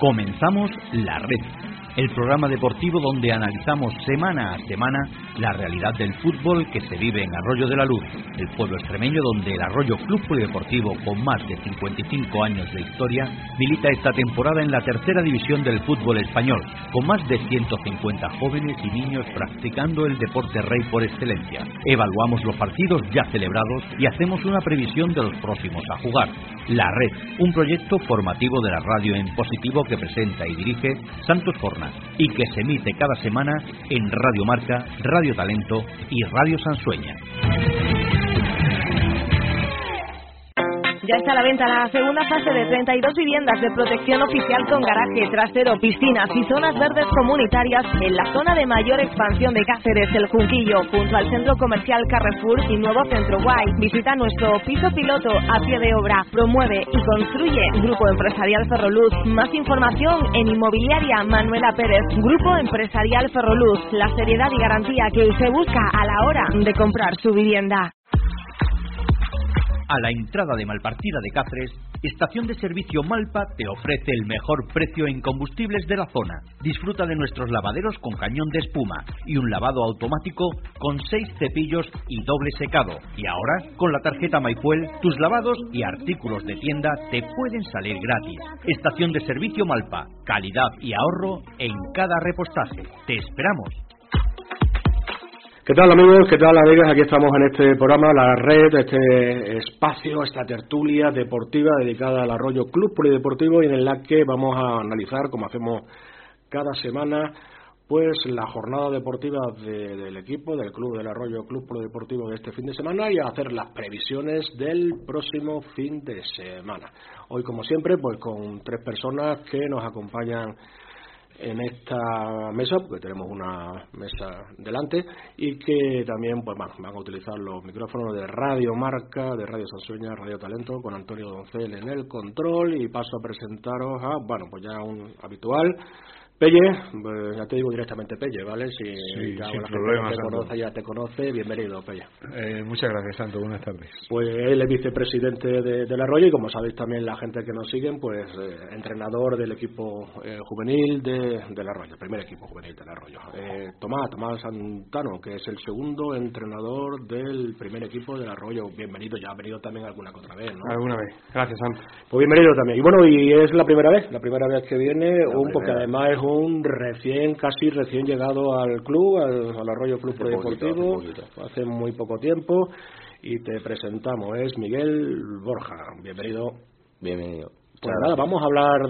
Comenzamos La Red, el programa deportivo donde analizamos semana a semana la realidad del fútbol que se vive en Arroyo de la Luz, el pueblo extremeño donde el Arroyo Club Polideportivo, con más de 55 años de historia, milita esta temporada en la tercera división del fútbol español, con más de 150 jóvenes y niños practicando el deporte rey por excelencia. Evaluamos los partidos ya celebrados y hacemos una previsión de los próximos a jugar. La Red, un proyecto formativo de la radio en positivo que presenta y dirige Santos Fornas y que se emite cada semana en Radio Marca, Radio Talento y Radio Sansueña. Ya está a la venta la segunda fase de 32 viviendas de protección oficial con garaje, trasero, piscinas y zonas verdes comunitarias en la zona de mayor expansión de Cáceres, El Junquillo, junto al centro comercial Carrefour y nuevo Centro Guay. Visita nuestro piso piloto a pie de obra. Promueve y construye Grupo Empresarial Ferroluz. Más información en Inmobiliaria Manuela Pérez. Grupo Empresarial Ferroluz, la seriedad y garantía que usted busca a la hora de comprar su vivienda. A la entrada de Malpartida de Cáceres, Estación de Servicio Malpa te ofrece el mejor precio en combustibles de la zona. Disfruta de nuestros lavaderos con cañón de espuma y un lavado automático con 6 cepillos y doble secado. Y ahora, con la tarjeta MyFuel, tus lavados y artículos de tienda te pueden salir gratis. Estación de Servicio Malpa, calidad y ahorro en cada repostaje. ¡Te esperamos! ¿Qué tal, amigos? ¿Qué tal, amigas? Aquí estamos en este programa, La Red, este espacio, esta tertulia deportiva dedicada al Arroyo Club Polideportivo y en la que vamos a analizar, como hacemos cada semana, pues la jornada deportiva del equipo, del club del Arroyo Club Polideportivo de este fin de semana y a hacer las previsiones del próximo fin de semana. Hoy, como siempre, pues con 3 personas que nos acompañan en esta mesa, porque tenemos una mesa delante y que también pues van a utilizar los micrófonos de Radio Marca, de Radio Sansueña, Radio Talento, con Antonio Doncel en el control, y paso a presentaros a, pues ya un habitual, Pelle, ya te digo directamente Pelle, ¿vale? Si ya sin la problema, gente ya te conoce, bienvenido, Pelle. Muchas gracias, Santo, buenas tardes. Pues él es vicepresidente del Arroyo y, como sabéis también la gente que nos siguen, pues entrenador del equipo juvenil del Arroyo, el primer equipo juvenil del Arroyo. Tomás Santano, que es el segundo entrenador del primer equipo del Arroyo. Bienvenido, ya ha venido también alguna que otra vez, ¿no? Alguna vez, gracias, Santo. Pues bienvenido también. Y bueno, y es la primera vez que viene, porque además es un casi recién llegado al club, al Arroyo Club Polideportivo, hace muy poco tiempo, y te presentamos, es Miguel Borja. Bienvenido. Pues nada, vamos a hablar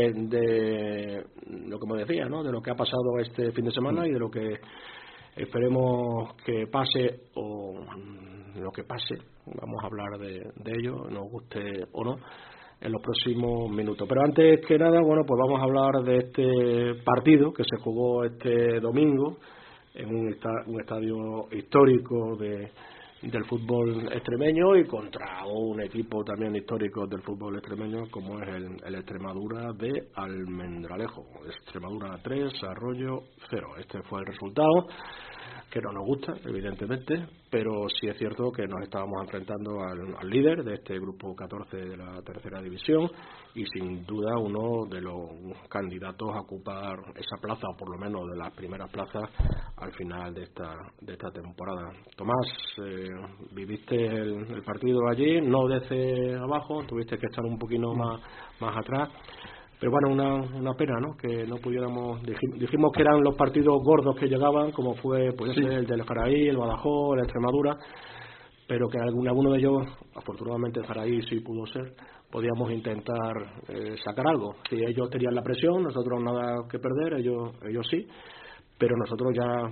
de lo que me decía, ¿no? De lo que ha pasado este fin de semana y de lo que esperemos que pase, o lo que pase, vamos a hablar de ello, nos guste o no, en los próximos minutos. Pero antes que nada, pues vamos a hablar de este partido que se jugó este domingo en un estadio histórico del fútbol extremeño y contra un equipo también histórico del fútbol extremeño como es el Extremadura de Almendralejo. Extremadura 3, Arroyo 0. Este fue el resultado, que no nos gusta, evidentemente, pero sí es cierto que nos estábamos enfrentando al líder de este grupo 14 de la tercera división y sin duda uno de los candidatos a ocupar esa plaza, o por lo menos de las primeras plazas al final de esta temporada. Tomás, viviste el partido allí, no desde abajo, tuviste que estar un poquito más atrás. Pero bueno, una pena, ¿no? Que no pudiéramos. Dijimos que eran los partidos gordos que llegaban, como fue el del Jaraí, el Badajoz, la Extremadura, pero que alguno de ellos, afortunadamente el Jaraí sí pudo ser, podíamos intentar sacar algo. Si ellos tenían la presión, nosotros nada que perder, ellos sí, pero nosotros ya,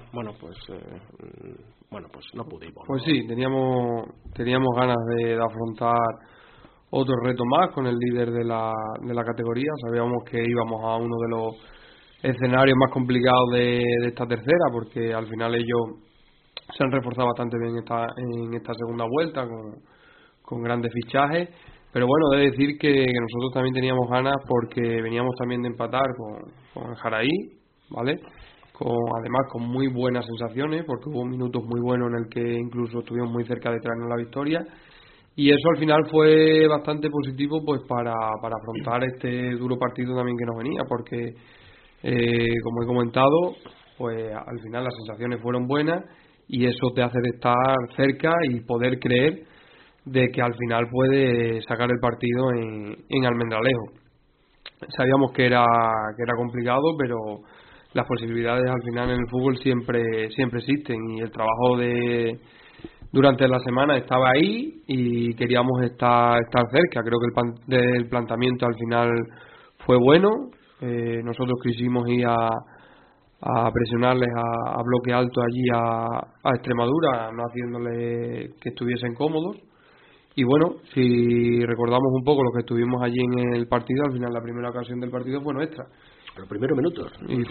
pues no pudimos. Pues sí, teníamos ganas de afrontar otro reto más con el líder de la categoría. Sabíamos que íbamos a uno de los escenarios más complicados de esta tercera, porque al final ellos se han reforzado bastante bien en esta segunda vuelta con grandes fichajes. Pero bueno, he de decir que nosotros también teníamos ganas, porque veníamos también de empatar con el Jaraí, ¿vale? Además con muy buenas sensaciones, porque hubo minutos muy buenos en el que incluso estuvimos muy cerca de traernos la victoria. y eso al final fue bastante positivo pues para afrontar este duro partido también que nos venía, porque como he comentado, pues al final las sensaciones fueron buenas y eso te hace de estar cerca y poder creer de que al final puede sacar el partido en Almendralejo. Sabíamos que era complicado, pero las posibilidades al final en el fútbol siempre existen, y el trabajo durante la semana estaba ahí y queríamos estar cerca. Creo que el planteamiento al final fue bueno. Nosotros quisimos ir a presionarles a bloque alto allí a Extremadura, no haciéndole que estuviesen cómodos. Y bueno, si recordamos un poco lo que estuvimos allí en el partido, al final la primera ocasión del partido fue nuestra. Los primeros minutos. Y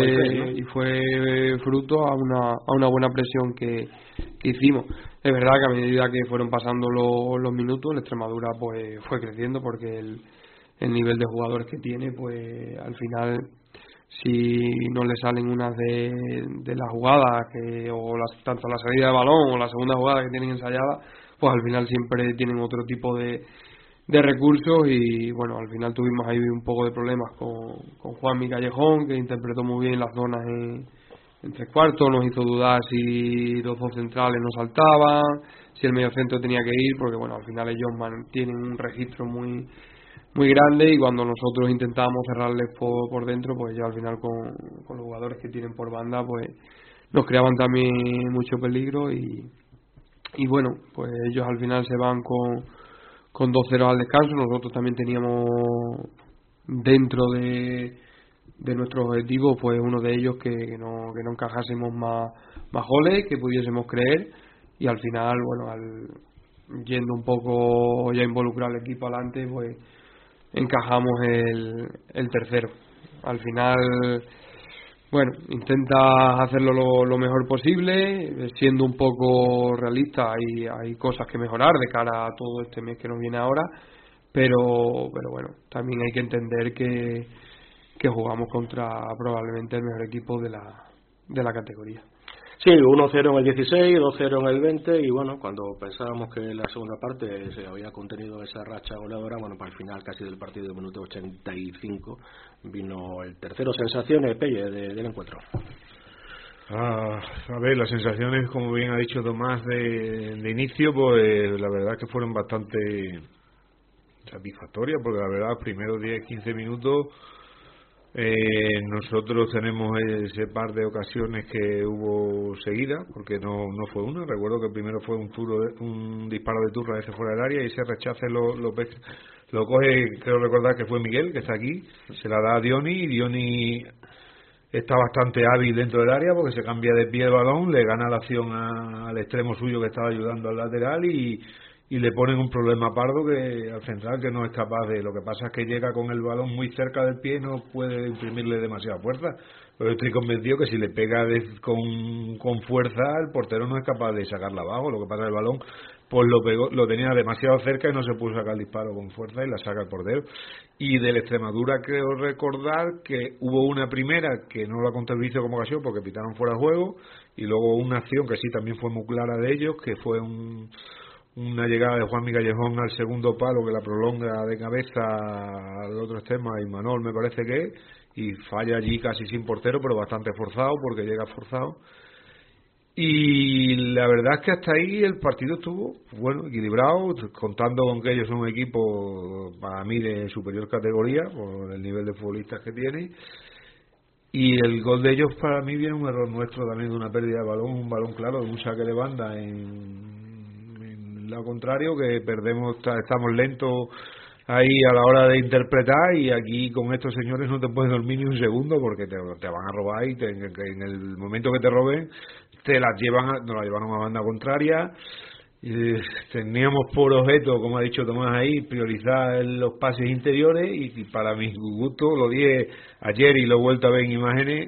fue fruto a una buena presión que hicimos. Es verdad que a medida que fueron pasando los minutos, la Extremadura pues fue creciendo, porque el nivel de jugadores que tiene, pues al final, si no le salen unas de las jugadas tanto la salida de balón o la segunda jugada que tienen ensayada, pues al final siempre tienen otro tipo de recursos. Y bueno, al final tuvimos ahí un poco de problemas con Juanmi Callejón, que interpretó muy bien las zonas en tres cuartos, nos hizo dudar si los dos centrales no saltaban, si el mediocentro tenía que ir, porque bueno, al final ellos tienen un registro muy grande, y cuando nosotros intentábamos cerrarles por dentro, pues ya al final con los jugadores que tienen por banda, pues nos creaban también mucho peligro. Y bueno, pues ellos al final se van con 2-0 al descanso. Nosotros también teníamos dentro de nuestros objetivos, pues uno de ellos que no encajásemos más goles, que pudiésemos creer, y al final, bueno, yendo un poco ya involucrar al equipo adelante, pues encajamos el tercero. Al final, bueno, intenta hacerlo lo mejor posible, siendo un poco realista. Hay cosas que mejorar de cara a todo este mes que nos viene ahora, pero bueno, también hay que entender que jugamos contra probablemente el mejor equipo de la categoría. Sí, 1-0 en el 16, 2-0 en el 20, y bueno, cuando pensábamos que la segunda parte se había contenido esa racha goleadora, bueno, para el final casi del partido, de minuto 85, vino el tercero. Sensaciones, Pelle, del encuentro. A ver, las sensaciones, como bien ha dicho Tomás, de inicio, pues la verdad que fueron bastante satisfactorias, porque la verdad, los primeros 10-15 minutos, nosotros tenemos ese par de ocasiones que hubo seguidas, porque no fue una. Recuerdo que primero fue un disparo de turra ese fuera del área, y ese rechace lo coge, creo recordar que fue Miguel, que está aquí, se la da a Diony, y Diony está bastante hábil dentro del área, porque se cambia de pie el balón, le gana la acción al extremo suyo que estaba ayudando al lateral, y le ponen un problema a Pardo, que al central, que no es capaz de. Lo que pasa es que llega con el balón muy cerca del pie y no puede imprimirle demasiada fuerza. Pero estoy convencido que si le pega con fuerza, el portero no es capaz de sacarla abajo. Lo que pasa es que el balón pues lo tenía demasiado cerca y no se pudo sacar el disparo con fuerza, y la saca el portero. Y del Extremadura creo recordar que hubo una primera que no la contabilizo como ocasión porque pitaron fuera de juego, y luego una acción que sí también fue muy clara de ellos, que fue una llegada de Juanmi Callejón al segundo palo, que la prolonga de cabeza al otro extremo, y Manol me parece que es, y falla allí casi sin portero, pero bastante forzado, porque llega forzado. Y la verdad es que hasta ahí el partido estuvo bueno, equilibrado, contando con que ellos son un equipo para mí de superior categoría por el nivel de futbolistas que tiene. Y el gol de ellos para mí viene un error nuestro también, de una pérdida de balón, un balón claro, de un saque de banda en lado contrario, que perdemos, estamos lentos ahí a la hora de interpretar, y aquí con estos señores no te puedes dormir ni un segundo, porque te van a robar, y en el momento que te roben nos la llevaron a banda contraria. Teníamos por objeto, como ha dicho Tomás ahí, priorizar los pases interiores, y para mi gusto, lo dije ayer y lo he vuelto a ver en imágenes,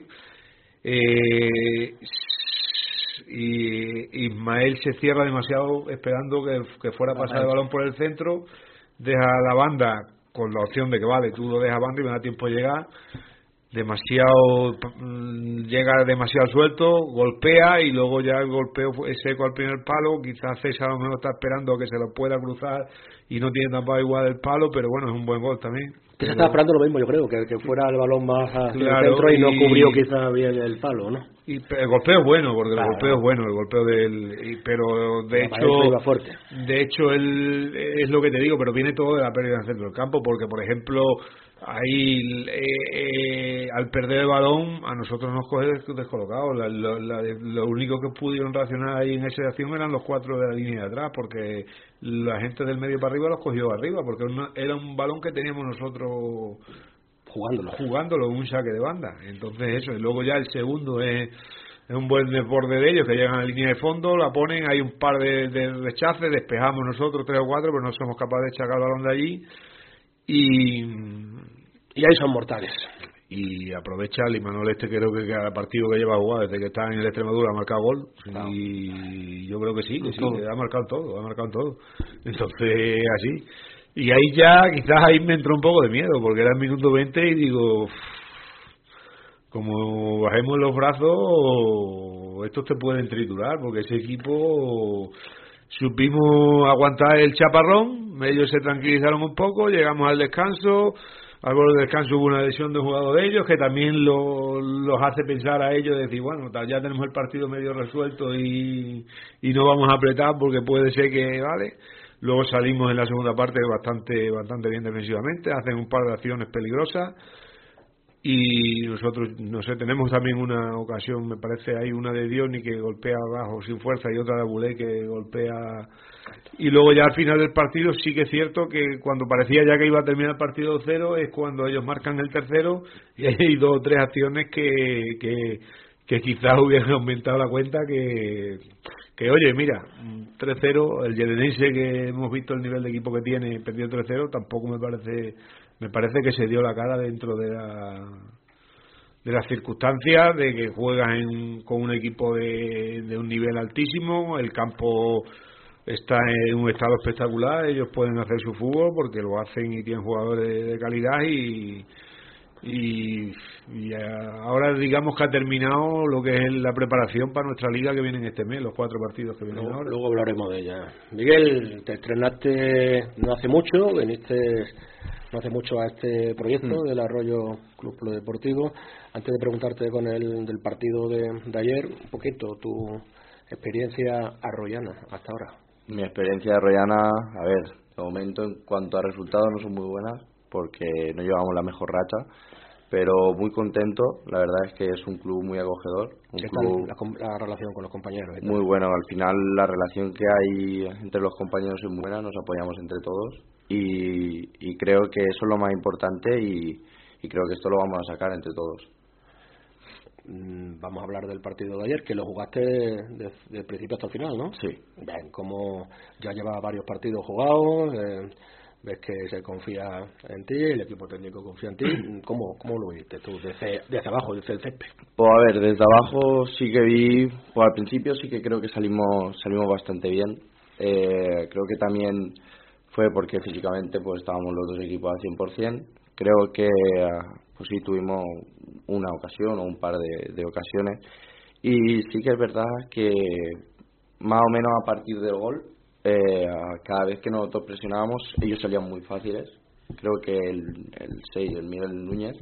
y Ismael se cierra demasiado esperando que fuera a pasar el balón por el centro, deja la banda con la opción de que vale, tú lo dejas banda y me da tiempo de llegar, llega demasiado suelto, golpea y luego ya el golpeo es seco al primer palo. Quizás César a lo mejor está esperando que se lo pueda cruzar y no tiene tapado igual el palo, pero bueno, es un buen gol también. Se estaba esperando lo mismo, yo creo, que fuera el balón más hacia el centro y no cubrió quizás bien el palo, ¿no? Y el golpeo es bueno, porque claro, el golpeo es bueno, el golpeo pero de hecho es lo que te digo, pero viene todo de la pérdida en el centro del campo, porque por ejemplo ahí al perder el balón a nosotros nos coge descolocados. Lo único que pudieron reaccionar ahí en esa acción eran los 4 de la línea de atrás, porque la gente del medio para arriba los cogió arriba, porque era un balón que teníamos nosotros jugándolo en un saque de banda. Entonces eso, y luego ya el segundo es un buen desborde de ellos, que llegan a la línea de fondo, la ponen, hay un par de rechaces, despejamos nosotros 3 o 4, pero no somos capaces de sacar el balón de allí y ahí son mortales. Y aprovecha el Imanol creo que cada partido que lleva jugado desde que está en el Extremadura ha marcado gol, claro. Y yo creo que sí, que ha marcado todo. Entonces así. Y ahí ya, quizás ahí me entró un poco de miedo, porque era el minuto 20 y digo, como bajemos los brazos, estos te pueden triturar, porque ese equipo supimos aguantar el chaparrón, ellos se tranquilizaron un poco, llegamos al descanso, al borde del descanso hubo una lesión de un jugador de ellos, que también los hace pensar a ellos, decir, bueno, ya tenemos el partido medio resuelto y no vamos a apretar porque puede ser que, vale. Luego salimos en la segunda parte bastante bien defensivamente, hacen un par de acciones peligrosas y nosotros, no sé, tenemos también una ocasión, me parece, hay una de Dioni que golpea abajo sin fuerza y otra de Abulé que golpea, y luego ya al final del partido sí que es cierto que cuando parecía ya que iba a terminar el partido 0 es cuando ellos marcan el tercero y hay 2 o 3 acciones que quizás hubieran aumentado la cuenta, que oye, mira, 3-0, el Yelenense, que hemos visto el nivel de equipo que tiene, perdió 3-0, tampoco me parece que se dio la cara dentro de las circunstancias, de que juegan con un equipo de un nivel altísimo, el campo está en un estado espectacular, ellos pueden hacer su fútbol porque lo hacen y tienen jugadores de calidad y ahora digamos que ha terminado lo que es la preparación para nuestra liga que viene en este mes, los 4 partidos que vienen ahora. Luego hablaremos de ella. Miguel, te estrenaste no hace mucho, veniste no hace mucho a este proyecto del Arroyo Club Polideportivo. Antes de preguntarte del partido de ayer, un poquito tu experiencia arroyana hasta ahora. Mi experiencia arroyana, a ver, de momento en cuanto a resultados no son muy buenas porque no llevamos la mejor racha, pero muy contento. La verdad es que es un club muy acogedor, la relación con los compañeros. Muy bueno, al final la relación que hay entre los compañeros es muy buena, nos apoyamos entre todos y creo que eso es lo más importante y creo que esto lo vamos a sacar entre todos. Vamos a hablar del partido de ayer, que lo jugaste de principio hasta el final, ¿no? Sí. Bien, como ya lleva varios partidos jugados, ves que se confía en ti, el equipo técnico confía en ti. ¿Cómo lo viste tú desde abajo, desde el césped? Pues a ver, desde abajo sí que vi, pues al principio sí que creo que salimos bastante bien. Creo que también fue porque físicamente pues estábamos los dos equipos al 100%. Creo que pues sí tuvimos una ocasión o un par de ocasiones y sí que es verdad que más o menos a partir del gol, cada vez que nosotros presionábamos ellos salían muy fáciles. Creo que el 6, el Miguel Núñez,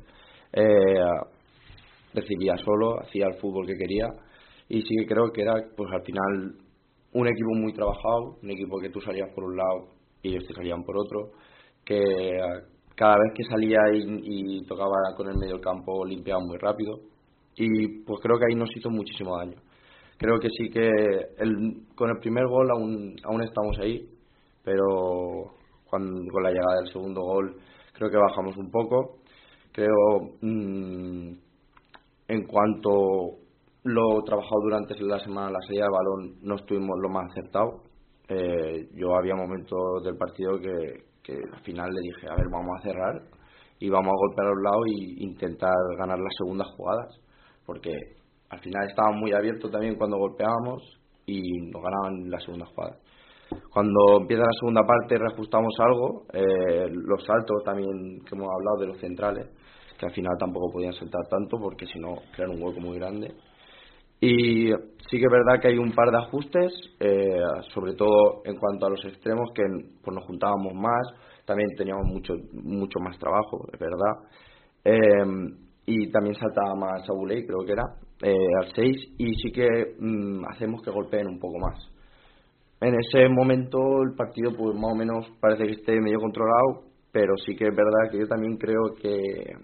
recibía solo, hacía el fútbol que quería y sí que creo que era pues al final un equipo muy trabajado, un equipo que tú salías por un lado y ellos te salían por otro, que cada vez que salía y tocaba con el medio del campo limpiaba muy rápido y pues creo que ahí nos hizo muchísimo daño. Creo que sí que con el primer gol aún estamos ahí, pero con la llegada del segundo gol creo que bajamos un poco. Creo en cuanto lo trabajado durante la semana, la salida de balón, no estuvimos lo más acertados. Yo había momentos del partido que al final le dije, a ver, vamos a cerrar y vamos a golpear a un lado e intentar ganar las segundas jugadas, porque al final estaban muy abiertos también cuando golpeábamos y nos ganaban las segundas jugadas. Cuando empieza la segunda parte reajustamos algo, los saltos también que hemos hablado de los centrales, que al final tampoco podían saltar tanto porque si no crear un hueco muy grande. Y sí que es verdad que hay un par de ajustes, sobre todo en cuanto a los extremos, que pues nos juntábamos más, también teníamos mucho más trabajo, es verdad. Y también saltaba más a Buley, creo que era, al 6, y sí que hacemos que golpeen un poco más. En ese momento el partido pues más o menos parece que esté medio controlado, pero sí que es verdad que yo también creo que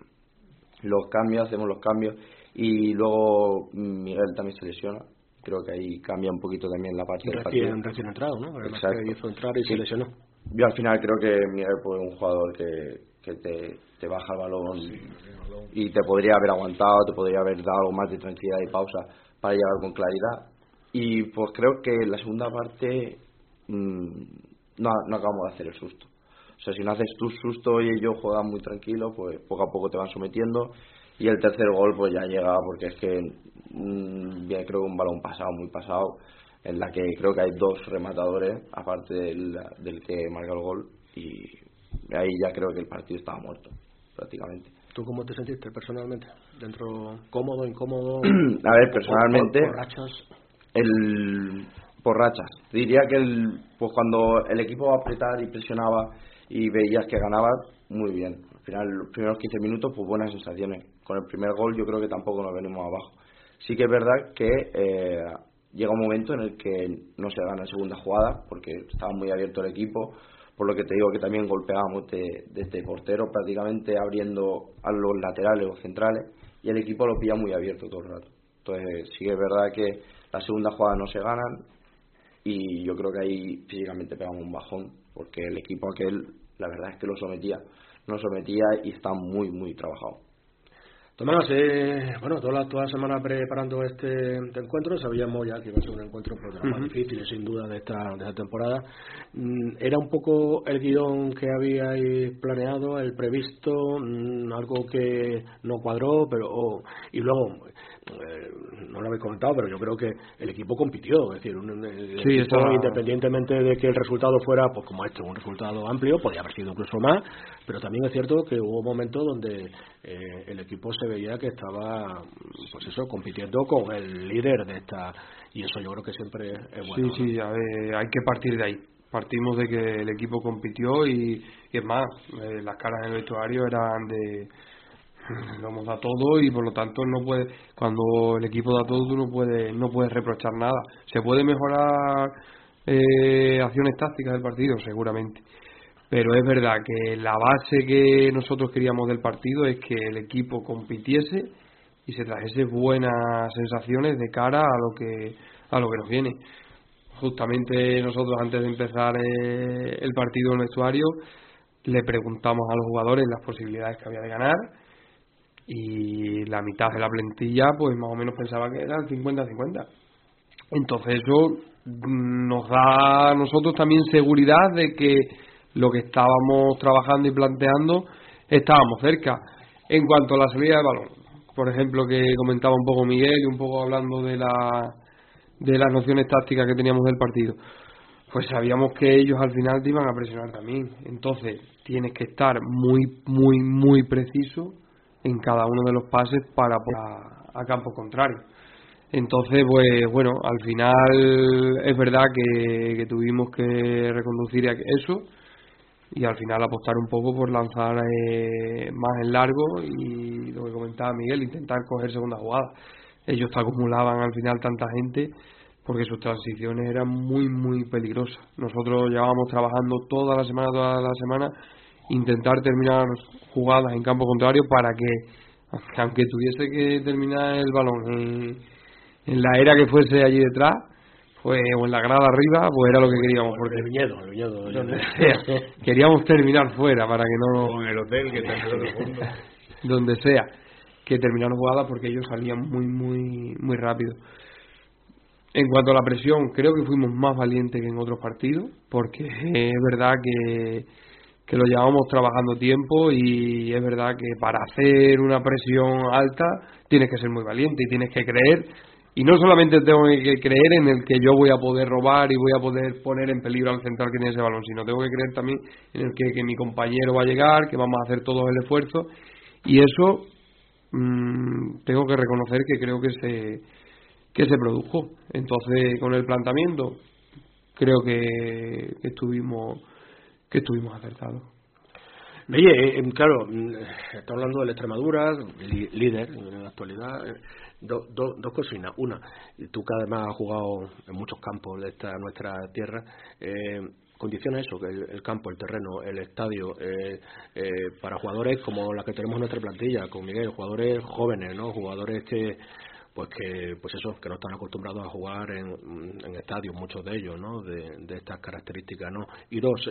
hacemos los cambios, y luego Miguel también se lesiona. Creo que ahí cambia un poquito también la parte del partido. Recién entrado, ¿no? Además Exacto. que hizo entrar y se lesionó. Yo al final creo que Miguel pues, es un jugador que te baja el balón y te podría haber aguantado, te podría haber dado algo más de tranquilidad y pausa para llegar con claridad. Y pues creo que en la segunda parte no acabamos de hacer el susto. O sea, si no haces tu susto y ellos juegan muy tranquilos, pues poco a poco te van sometiendo. Y el tercer gol pues ya llega porque es que ya creo que un balón muy pasado, en la que creo que hay dos rematadores aparte del que marca el gol, y ahí ya creo que el partido estaba muerto prácticamente. ¿Tú cómo te sentiste personalmente? ¿Dentro cómodo, incómodo? A ver, personalmente por rachas. Por rachas. Diría que pues cuando el equipo apretaba y presionaba y veías que ganaba, muy bien. Al final, los primeros 15 minutos, pues buenas sensaciones. Con el primer gol yo creo que tampoco nos venimos abajo. Sí que es verdad que llega un momento en el que no se gana en segunda jugada, porque estaba muy abierto el equipo, por lo que te digo que también golpeábamos desde portero, prácticamente abriendo a los laterales o centrales, y el equipo lo pilla muy abierto todo el rato. Entonces sí que es verdad que la segunda jugada no se ganan, y yo creo que ahí físicamente pegamos un bajón, porque el equipo aquel, la verdad es que nos sometía y está muy, muy trabajado. Tomás, toda la semana preparando este encuentro, sabíamos ya que iba a ser un encuentro pues, de los más difíciles sin duda de esta temporada. ¿Era un poco el guión que habíais planeado, el previsto, algo que no cuadró, y luego no lo habéis comentado, pero yo creo que el equipo compitió, es decir, el equipo, independientemente de que el resultado fuera, pues como un resultado amplio, podía haber sido incluso más, pero también es cierto que hubo momentos donde el equipo se veía que estaba, pues eso, compitiendo con el líder de esta, y eso yo creo que siempre es bueno. Sí, ¿no? a ver, hay que partir de ahí. Partimos de que el equipo compitió y es más, las caras en el vestuario eran de lo hemos dado todo, y por lo tanto cuando el equipo da todo tú no puedes reprochar nada. Se puede mejorar acciones tácticas del partido seguramente, pero es verdad que la base que nosotros queríamos del partido es que el equipo compitiese y se trajese buenas sensaciones de cara a lo que nos viene. Justamente nosotros antes de empezar el partido en el vestuario le preguntamos a los jugadores las posibilidades que había de ganar, y la mitad de la plantilla pues más o menos pensaba que eran 50-50. Entonces eso nos da a nosotros también seguridad de que lo que estábamos trabajando y planteando estábamos cerca. En cuanto a la salida de balón, por ejemplo, que comentaba un poco Miguel y un poco hablando de las nociones tácticas que teníamos del partido, pues sabíamos que ellos al final te iban a presionar también. Entonces tienes que estar muy, muy, muy preciso en cada uno de los pases para a campo contrario. Entonces, pues bueno, al final es verdad que tuvimos que reconducir eso y al final apostar un poco por lanzar más en largo, y lo que comentaba Miguel, intentar coger segunda jugada. Ellos te acumulaban al final tanta gente porque sus transiciones eran muy, muy peligrosas. Nosotros llevábamos trabajando toda la semana intentar terminar jugadas en campo contrario para que, aunque tuviese que terminar el balón en la era que fuese allí detrás, pues, o en la grada arriba, pues era lo que queríamos, porque el viñedo donde sea, queríamos terminar fuera para que no, o en el hotel que está en el fondo, donde sea, que terminaron jugadas, porque ellos salían muy, muy, muy rápido. En cuanto a la presión, creo que fuimos más valientes que en otros partidos, porque es verdad que lo llevamos trabajando tiempo, y es verdad que para hacer una presión alta tienes que ser muy valiente y tienes que creer, y no solamente tengo que creer en el que yo voy a poder robar y voy a poder poner en peligro al central que tiene ese balón, sino tengo que creer también en el que mi compañero va a llegar, que vamos a hacer todos el esfuerzo, Y eso tengo que reconocer que creo que se produjo. Entonces, con el planteamiento creo que estuvimos acertados. Oye, claro, está hablando del Extremadura, líder en la actualidad. Dos cosinas. Una, tú que además has jugado en muchos campos de nuestra tierra, condiciona eso, que el campo, el terreno, el estadio, para jugadores como la que tenemos en nuestra plantilla, con Miguel, jugadores jóvenes, ¿no? Jugadores que no están acostumbrados a jugar en estadios, muchos de ellos, ¿no? De estas características, ¿no? Y dos,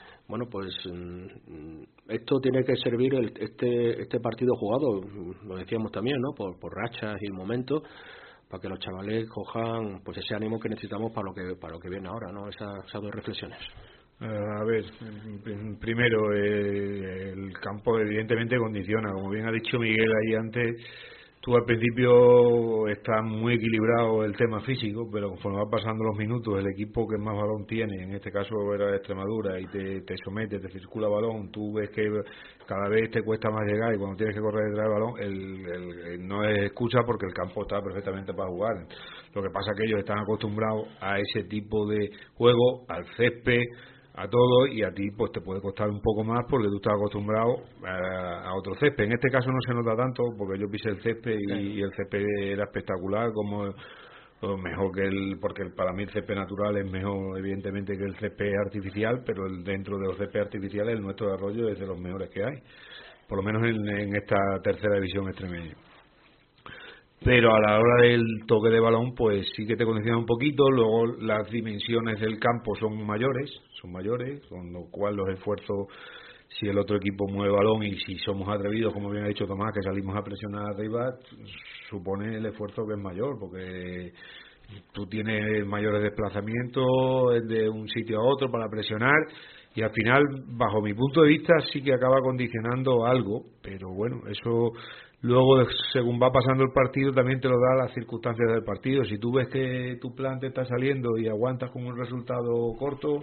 esto tiene que servir este partido jugado, lo decíamos también, ¿no? Por rachas y momentos, para que los chavales cojan pues ese ánimo que necesitamos para lo que viene ahora, ¿no? Esas dos reflexiones. A ver, primero, el campo evidentemente condiciona, como bien ha dicho Miguel ahí antes. Tú al principio está muy equilibrado el tema físico, pero conforme van pasando los minutos, el equipo que más balón tiene, en este caso era Extremadura, y te somete, te circula balón, tú ves que cada vez te cuesta más llegar, y cuando tienes que correr detrás del balón, no es excusa porque el campo está perfectamente para jugar. Lo que pasa es que ellos están acostumbrados a ese tipo de juego, al césped, a todo, y a ti pues te puede costar un poco más porque tú estás acostumbrado a otro césped. En este caso no se nota tanto porque yo pisé el césped y el césped era espectacular, como mejor porque para mí el césped natural es mejor evidentemente que el césped artificial, pero dentro de los césped artificiales el nuestro de Arroyo es de los mejores que hay, por lo menos en esta tercera división extremeña. Pero a la hora del toque de balón pues sí que te condiciona un poquito. Luego las dimensiones del campo son mayores, con lo cual los esfuerzos, si el otro equipo mueve balón y si somos atrevidos, como bien ha dicho Tomás, que salimos a presionar arriba, supone el esfuerzo que es mayor, porque tú tienes mayores desplazamientos de un sitio a otro para presionar, y al final, bajo mi punto de vista, sí que acaba condicionando algo, pero bueno, eso luego, según va pasando el partido, también te lo da las circunstancias del partido. Si tú ves que tu plan te está saliendo y aguantas con un resultado corto,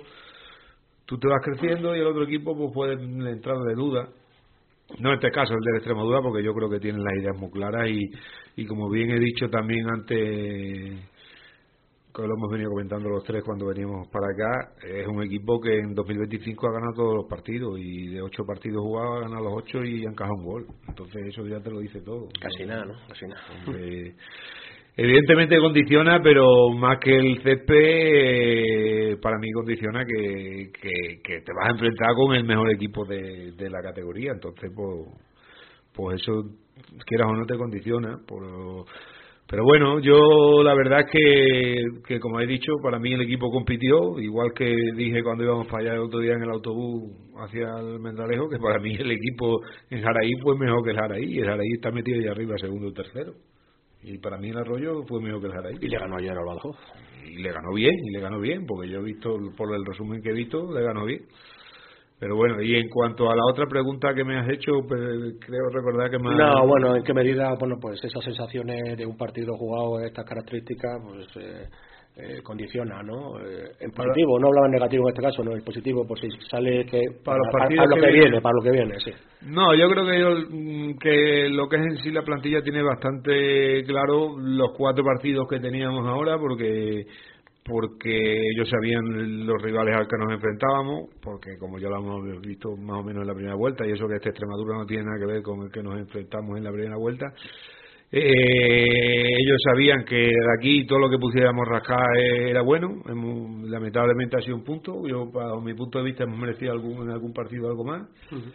tú te vas creciendo y el otro equipo pues puede entrar de duda. No en este caso el de Extremadura, porque yo creo que tienen las ideas muy claras y como bien he dicho también antes, que lo hemos venido comentando los tres cuando veníamos para acá, es un equipo que en 2025 ha ganado todos los partidos, y de 8 partidos jugados ha ganado los 8 y ha encajado un gol. Entonces eso ya te lo dice todo. Casi nada, ¿no? Casi nada. Evidentemente condiciona, pero más que el césped, para mí condiciona que te vas a enfrentar con el mejor equipo de la categoría. Entonces pues eso, quieras o no, te condiciona. Pero bueno, yo la verdad es que como he dicho, para mí el equipo compitió, igual que dije cuando íbamos para allá el otro día en el autobús hacia el Mendalejo, que para mí el equipo en Jaraí fue mejor que el Jaraí, y el Jaraí está metido ahí arriba, segundo y tercero, y para mí el Arroyo fue mejor que el Jaraí. Y le ganó ayer al Badajoz. Y le ganó bien, porque yo he visto, por el resumen que he visto, le ganó bien. Pero bueno, y en cuanto a la otra pregunta que me has hecho, pues, creo recordar que más... No, bueno, ¿en qué medida, pues esas sensaciones de un partido jugado de estas características, pues condiciona, ¿no? En positivo, no hablaba en negativo en este caso, no, en positivo, pues si sale que para lo que viene, sí. No, yo creo que lo que es en sí la plantilla tiene bastante claro los 4 partidos que teníamos ahora, porque ellos sabían los rivales al que nos enfrentábamos, porque como ya lo hemos visto más o menos en la primera vuelta, y eso que Extremadura no tiene nada que ver con el que nos enfrentamos en la primera vuelta, ellos sabían que de aquí todo lo que pusiéramos rascar era bueno. Lamentablemente ha sido un punto, yo bajo mi punto de vista hemos merecido en algún partido algo más.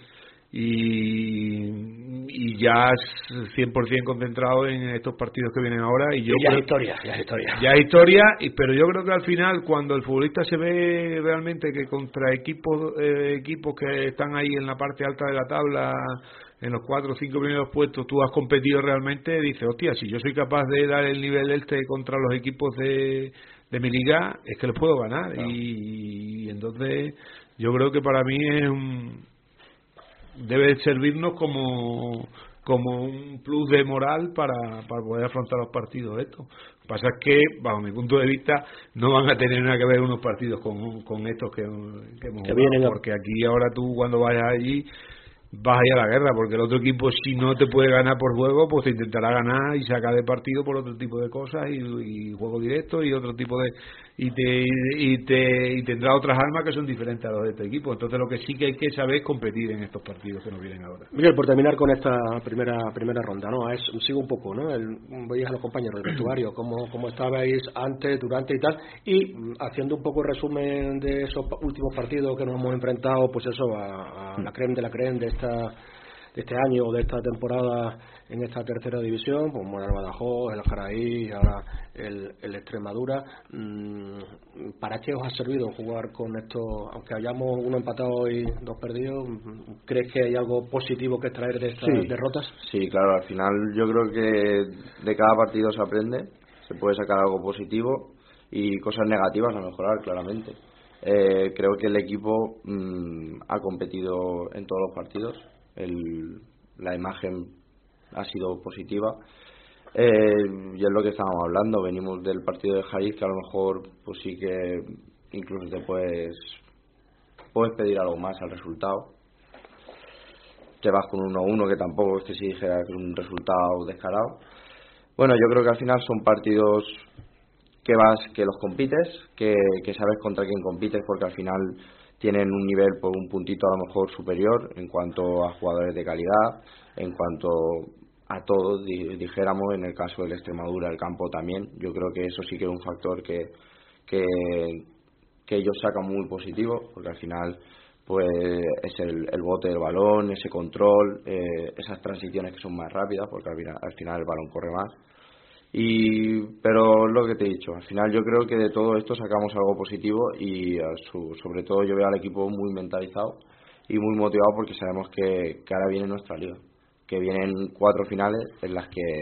Y ya 100% concentrado en estos partidos que vienen ahora, y ya es historia, pero yo creo que al final, cuando el futbolista se ve realmente que contra equipos que están ahí en la parte alta de la tabla, en los 4 o 5 primeros puestos, tú has competido realmente, dices, hostia, si yo soy capaz de dar el nivel contra los equipos de mi liga, es que los puedo ganar. Claro. Y entonces yo creo que para mí debe servirnos como un plus de moral para poder afrontar los partidos estos. Lo que pasa es que, bajo mi punto de vista, no van a tener nada que ver unos partidos con estos que hemos jugado, porque aquí ahora tú, cuando vayas allí, vas a ir a la guerra, porque el otro equipo, si no te puede ganar por juego, pues te intentará ganar y sacar de partido por otro tipo de cosas y juego directo y otro tipo de y tendrá otras armas que son diferentes a los de este equipo. Entonces lo que sí que hay que saber es competir en estos partidos que nos vienen ahora. Miguel, por terminar con esta primera ronda, ¿no? Sigo un poco, ¿no? Veis a los compañeros del vestuario cómo estabais antes, durante y tal, y haciendo un poco resumen de esos últimos partidos que nos hemos enfrentado, pues eso, a la creme de la creme de este año o de esta temporada en esta tercera división, pues bueno, el Badajoz, el Jaraí y ahora el Extremadura. ¿Para qué os ha servido jugar con esto? Aunque hayamos uno empatado y dos perdidos, ¿crees que hay algo positivo que extraer de estas derrotas? Sí, claro, al final yo creo que de cada partido se aprende, se puede sacar algo positivo y cosas negativas a mejorar, claramente. Creo que el equipo ha competido en todos los partidos. La imagen ha sido positiva y es lo que estábamos hablando. Venimos del partido de Jaén, que a lo mejor pues sí que incluso te puedes pedir algo más al resultado. Te vas con 1-1, que tampoco es que si dijera que es un resultado descarado. Bueno, yo creo que al final son partidos que los compites, que sabes contra quién compites, porque al final tienen un nivel por un puntito a lo mejor superior en cuanto a jugadores de calidad, en cuanto a todos, dijéramos, en el caso del Extremadura, el campo también. Yo creo que eso sí que es un factor que ellos sacan muy positivo, porque al final pues es el bote del balón, ese control, esas transiciones que son más rápidas, porque al final el balón corre más. Pero lo que te he dicho, al final yo creo que de todo esto sacamos algo positivo y sobre todo yo veo al equipo muy mentalizado y muy motivado, porque sabemos que ahora viene nuestra liga, que vienen 4 finales en las que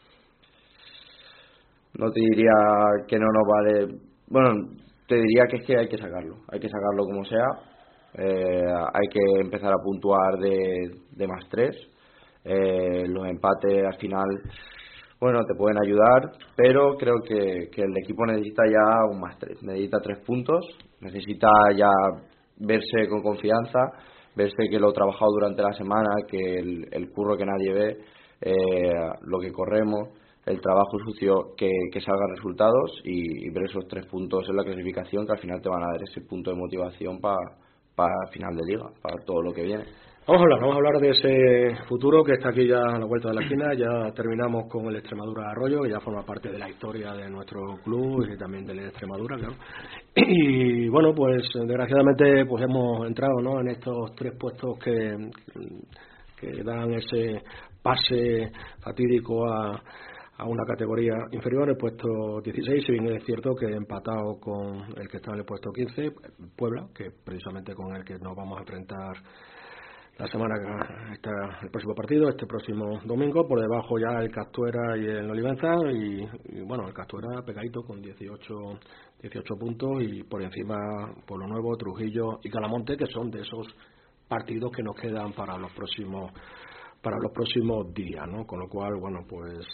no te diría que no nos vale, bueno, te diría que es que hay que sacarlo como sea. Hay que empezar a puntuar de más 3. Los empates al final, bueno, te pueden ayudar, pero creo que el equipo necesita ya un más 3, necesita 3 puntos, necesita ya verse con confianza, verse que lo he trabajado durante la semana, que el curro que nadie ve, lo que corremos, el trabajo sucio, que salgan resultados y ver esos 3 puntos en la clasificación, que al final te van a dar ese punto de motivación para final de liga, para todo lo que viene. Vamos a hablar de ese futuro que está aquí ya a la vuelta de la esquina. Ya terminamos con el Extremadura Arroyo, que ya forma parte de la historia de nuestro club y también de la Extremadura, claro. Y bueno, pues desgraciadamente pues hemos entrado, ¿no?, en estos 3 puestos que dan ese pase fatídico a una categoría inferior, el puesto 16, si bien es cierto que he empatado con el que está en el puesto 15, Puebla, que precisamente con el que nos vamos a enfrentar la semana que está el próximo partido, este próximo domingo. Por debajo ya el Castuera y el Olivenza, y bueno, el Castuera pegadito con 18 puntos, y por encima Pueblo Nuevo, Trujillo y Calamonte, que son de esos partidos que nos quedan para los próximos días, ¿no? Con lo cual, bueno,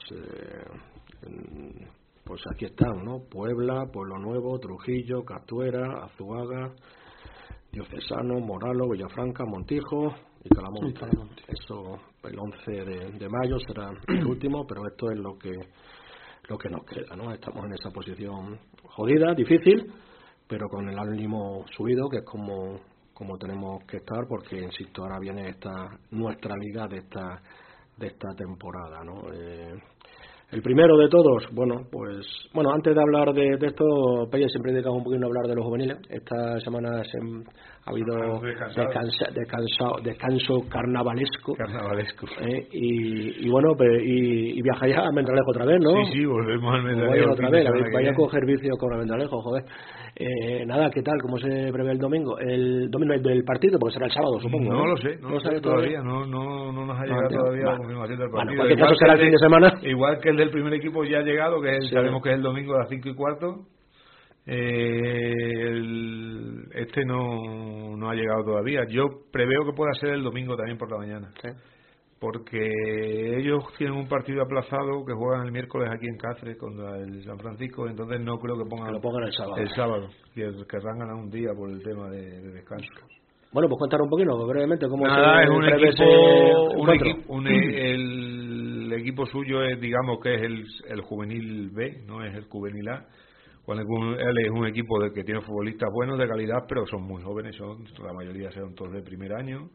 pues aquí están, ¿no? Puebla, Pueblo Nuevo, Trujillo, Castuera, Azuaga, Diocesano, Moralo, Villafranca, Montijo y Calamonte. Eso el 11 de mayo será el último, pero esto es lo que nos queda, ¿no? Estamos en esa posición jodida, difícil, pero con el ánimo subido, que es como tenemos que estar, porque insisto, ahora viene nuestra liga de esta temporada, ¿no? El primero de todos, bueno, antes de hablar de esto, Pelle, siempre dedicamos un poquito a hablar de los juveniles. Esta semana ha habido descanso carnavalesco. Y bueno, y viajáis a Almendralejo otra vez, ¿no? Sí, volvemos a Almendralejo otra vez, vaya a coger vicio con Almendralejo, joder. Nada, ¿qué tal? ¿Cómo se prevé el domingo? El domingo del partido, porque será el sábado, supongo. No lo sé, no lo sé todavía. No nos ha llegado todavía la confirmación del partido. En cualquier caso será el fin de semana. Igual que el del primer equipo ya ha llegado, que sabemos que es el domingo a las 5:15. Este no ha llegado todavía. Yo preveo que pueda ser el domingo también por la mañana. Sí. Porque ellos tienen un partido aplazado que juegan el miércoles aquí en Cáceres contra el San Francisco, entonces no creo que lo pongan el sábado. Que querrán ganar un día por el tema de descanso. Bueno, pues cuéntanos un poquito, brevemente, cómo Nada, es el equipo suyo es, digamos, que es el juvenil B, no es el juvenil A. Él es un equipo que tiene futbolistas buenos, de calidad, pero son muy jóvenes, la mayoría son todos de primer año,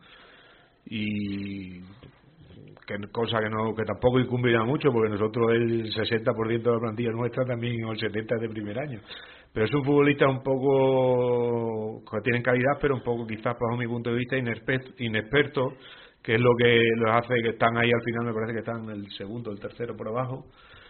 y cosa que tampoco incumbirá mucho, porque nosotros el 60% de la plantilla nuestra también, o el 70% es de primer año. Pero son futbolistas un poco que tienen calidad, pero un poco, quizás bajo mi punto de vista, inexpertos, que es lo que los hace que están ahí al final. Me parece que están el segundo, el tercero por abajo.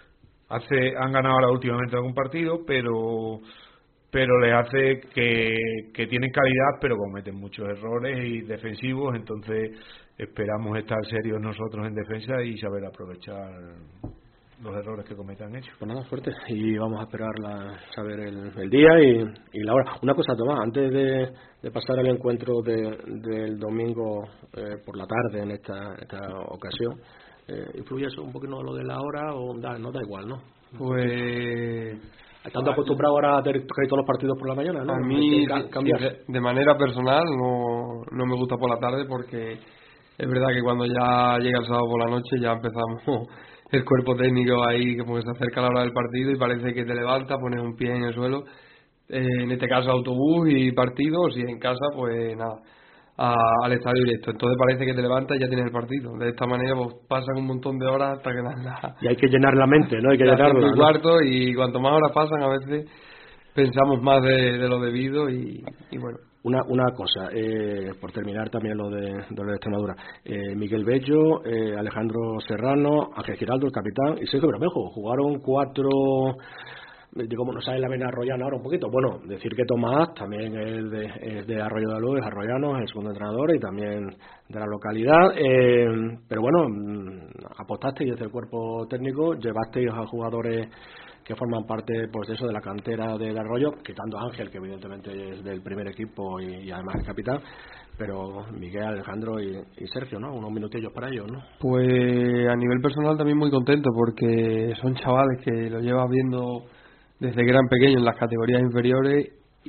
Han ganado ahora últimamente algún partido, pero les hace que tienen calidad, pero cometen muchos errores y defensivos. Entonces esperamos estar serios nosotros en defensa y saber aprovechar los errores que cometan ellos. Pues nada, suerte, y vamos a esperar saber el día y la hora. Una cosa, Tomás, antes de pasar al encuentro del domingo por la tarde en esta ocasión, ¿influye eso un poquito lo de la hora o no da igual, no? Pues estando acostumbrado ahora a tener todos los partidos por la mañana, ¿no? A mí de manera personal no me gusta por la tarde, porque es verdad que cuando ya llega el sábado por la noche ya empezamos el cuerpo técnico ahí, que se acerca la hora del partido y parece que te levantas, pones un pie en el suelo, en este caso autobús y partido, o si en casa pues nada, al estadio directo. Entonces parece que te levantas y ya tienes el partido. De esta manera pues pasan un montón de horas hasta que y hay que llenar la mente, ¿no? Hay que llenarla, ¿no? Cuarto, y cuanto más horas pasan, a veces pensamos más de lo debido y bueno. Una cosa, por terminar también lo de Extremadura, Miguel Bello, Alejandro Serrano, Ángel Giraldo, el capitán, y Sergio Bermejo jugaron 4. Como no sabe la vena arroyana ahora un poquito. Bueno, decir que Tomás también es de Arroyo de la Luz, es arroyano, es el segundo entrenador y también de la localidad, pero bueno, apostasteis desde el cuerpo técnico, llevasteis a jugadores que forman parte pues de eso, de la cantera del Arroyo, quitando a Ángel, que evidentemente es del primer equipo y además es capitán, pero Miguel, Alejandro y Sergio, ¿no? Unos minutillos para ellos, ¿no? Pues a nivel personal también muy contento, porque son chavales que lo llevas viendo desde que eran pequeños en las categorías inferiores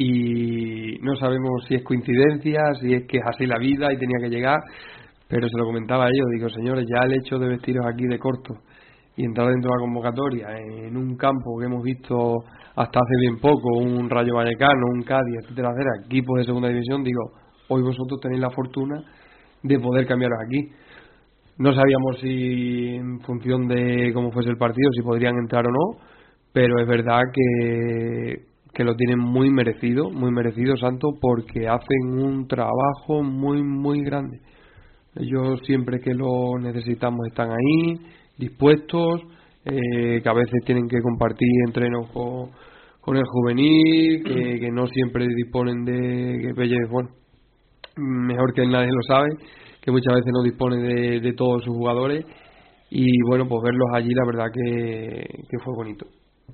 y no sabemos si es coincidencia, si es que es así la vida y tenía que llegar, pero se lo comentaba a ellos, digo, señores, ya el hecho de vestiros aquí de corto y entrar dentro de la convocatoria en un campo que hemos visto hasta hace bien poco, un Rayo Vallecano, un Cádiz, etcétera, equipos de segunda división, digo, hoy vosotros tenéis la fortuna de poder cambiaros aquí. No sabíamos si en función de cómo fuese el partido, si podrían entrar o no, pero es verdad que lo tienen muy merecido, Santo, porque hacen un trabajo muy, muy grande. Ellos siempre que lo necesitamos están ahí, dispuestos, que a veces tienen que compartir entrenos con el juvenil, que no siempre disponen de que Pelle, bueno, mejor que nadie lo sabe, que muchas veces no dispone de todos sus jugadores, y bueno, pues verlos allí la verdad que fue bonito.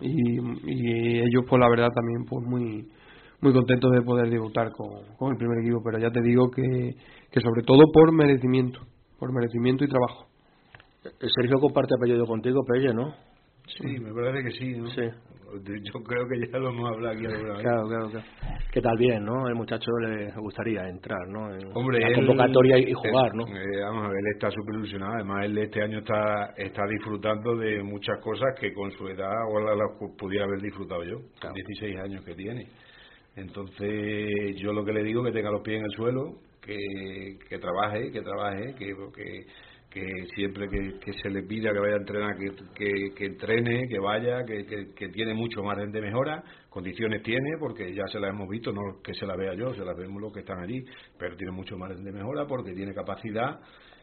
Y ellos pues la verdad también pues muy muy contentos de poder debutar con el primer equipo, pero ya te digo que sobre todo por merecimiento y trabajo. Sergio comparte apellido contigo, Pelle, ¿no? Sí, me parece que sí, ¿no? Sí. Yo creo que ya lo hemos hablado aquí alguna vez. Claro. Que tal bien, ¿no? El muchacho le gustaría entrar, ¿no? Hombre, la convocatoria y jugar, ¿no? Vamos a ver, él está súper ilusionado. Además, él este año está disfrutando de muchas cosas que con su edad ahora las pudiera haber disfrutado yo. Claro. 16 años que tiene. Entonces, yo lo que le digo es que tenga los pies en el suelo, que trabaje, que siempre que se le pida que vaya a entrenar, que entrene, que vaya, que tiene mucho margen de mejora, condiciones tiene, porque ya se las hemos visto, no que se las vea yo, se las vemos los que están allí, pero tiene mucho margen de mejora porque tiene capacidad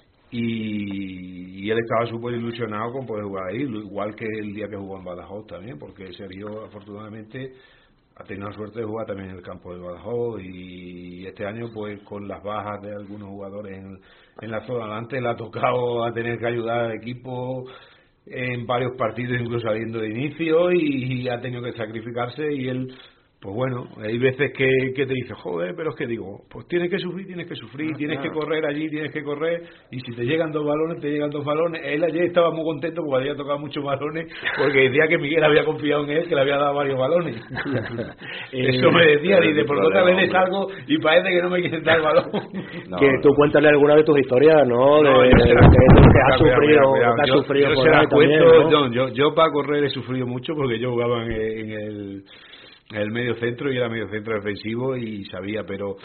y él estaba súper ilusionado con poder jugar ahí, igual que el día que jugó en Badajoz también, porque Sergio afortunadamente ha tenido la suerte de jugar también en el campo de Badajoz, y este año pues con las bajas de algunos jugadores en la zona delante le ha tocado a tener que ayudar al equipo en varios partidos, incluso saliendo de inicio, y ha tenido que sacrificarse, y él pues bueno, hay veces que te dices, joder, pero es que digo, pues tienes que sufrir, tienes que correr allí, tienes que correr, y si te llegan 2 balones, te llegan 2 balones. Él ayer estaba muy contento porque había tocado muchos balones, porque decía que Miguel había confiado en él, que le había dado varios balones. Eso me decía, dice, por otra vez le salgo y parece que no me quieren dar el balón. Que tú cuéntale alguna de tus historias, ¿no? De que has sufrido por ahí también, ¿no? Yo para correr he sufrido mucho porque yo jugaba en el medio centro y era medio centro defensivo y sabía, pero